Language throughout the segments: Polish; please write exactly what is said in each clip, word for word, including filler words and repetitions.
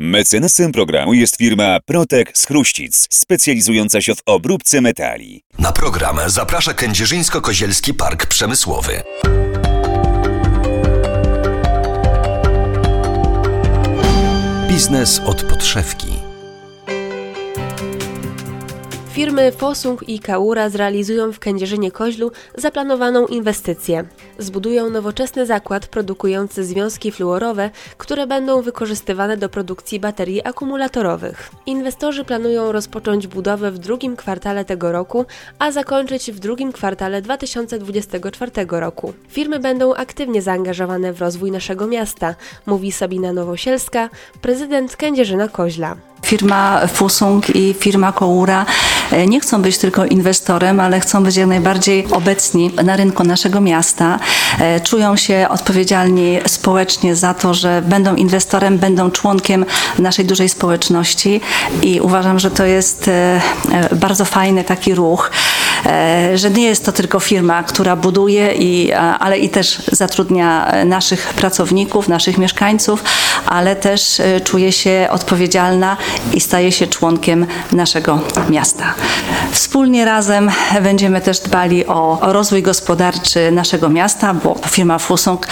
Mecenasem programu jest firma Protek z Chruścic, specjalizująca się w obróbce metali. Na program zaprasza Kędzierzyńsko-Kozielski Park Przemysłowy. Biznes od podszewki. Firmy Fosung i Kaura zrealizują w Kędzierzynie-Koźlu zaplanowaną inwestycję. Zbudują nowoczesny zakład produkujący związki fluorowe, które będą wykorzystywane do produkcji baterii akumulatorowych. Inwestorzy planują rozpocząć budowę w drugim kwartale tego roku, a zakończyć w drugim kwartale dwa tysiące dwudziestego czwartego roku. Firmy będą aktywnie zaangażowane w rozwój naszego miasta, mówi Sabina Nowosielska, prezydent Kędzierzyna-Koźla. Firma Fosung i firma Kaura nie chcą być tylko inwestorem, ale chcą być jak najbardziej obecni na rynku naszego miasta. Czują się odpowiedzialni społecznie za to, że będą inwestorem, będą członkiem naszej dużej społeczności i uważam, że to jest bardzo fajny taki ruch, że nie jest to tylko firma, która buduje, i, ale i też zatrudnia naszych pracowników, naszych mieszkańców, ale też czuje się odpowiedzialna i staje się członkiem naszego miasta. Wspólnie razem będziemy też dbali o, o rozwój gospodarczy naszego miasta, bo firma Fosung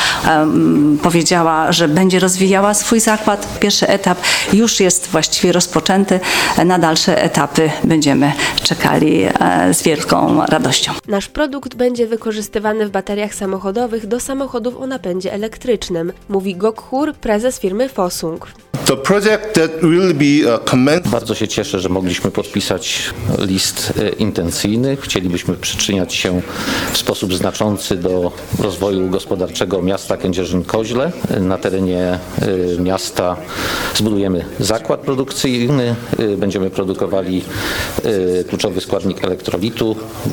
um, powiedziała, że będzie rozwijała swój zakład. Pierwszy etap już jest właściwie rozpoczęty. Na dalsze etapy będziemy czekali e, z wielką radością. Nasz produkt będzie wykorzystywany w bateriach samochodowych do samochodów o napędzie elektrycznym, mówi Gok-hur, prezes firmy Fosung. The project that will be uh, commenced. Bardzo się cieszę, że mogliśmy podpisać list intencyjny. Chcielibyśmy przyczyniać się w sposób znaczący do rozwoju gospodarczego miasta Kędzierzyn-Koźle. Na terenie miasta zbudujemy zakład produkcyjny. Będziemy produkowali kluczowy składnik elektrolitu,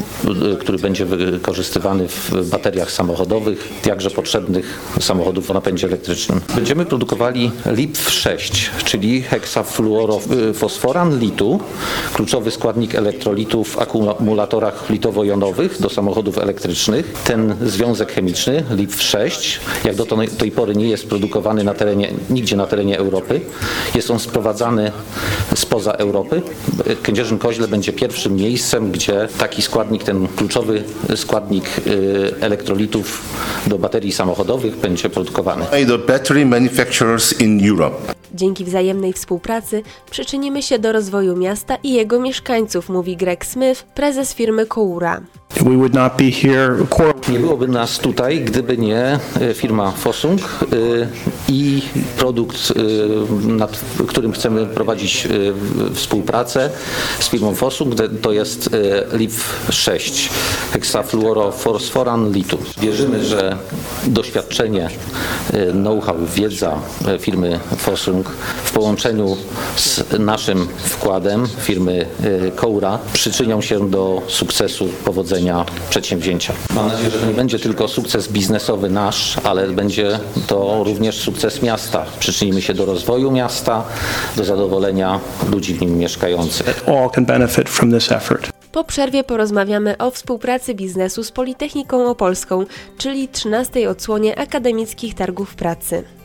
który będzie wykorzystywany w bateriach samochodowych, jakże potrzebnych samochodów o napędzie elektrycznym. Będziemy produkowali L I P sześć, czyli heksafluorofosforan litu, kluczowy składnik elektrolitu w akumulatorach litowo-jonowych do samochodów elektrycznych. Ten związek chemiczny L I P sześć, jak do tej pory nie jest produkowany na terenie, nigdzie na terenie Europy. Jest on sprowadzany spoza Europy. Kędzierzyn-Koźle będzie pierwszym miejscem, gdzie taki składnik, ten kluczowy składnik elektrolitów do baterii samochodowych będzie produkowany. The battery manufacturers in Europe. Dzięki wzajemnej współpracy przyczynimy się do rozwoju miasta i jego mieszkańców, mówi Greg Smith, prezes firmy Kaura. We would not be here. Nie byłoby nas tutaj, gdyby nie firma Fosung i produkt, nad którym chcemy prowadzić współpracę z firmą Fosung, to jest L I P sześć, heksafluorofosforan litu. Wierzymy, że doświadczenie, know-how, wiedza firmy Fosung w połączeniu z naszym wkładem firmy Kaura przyczynią się do sukcesu, powodzenia przedsięwzięcia. Mam nadzieję, że to nie będzie tylko sukces biznesowy nasz, ale będzie to również sukces miasta. Przyczynimy się do rozwoju miasta, do zadowolenia ludzi w nim mieszkających. All can benefit from this effort. Po przerwie porozmawiamy o współpracy biznesu z Politechniką Opolską, czyli trzynastej odsłonie akademickich targów pracy.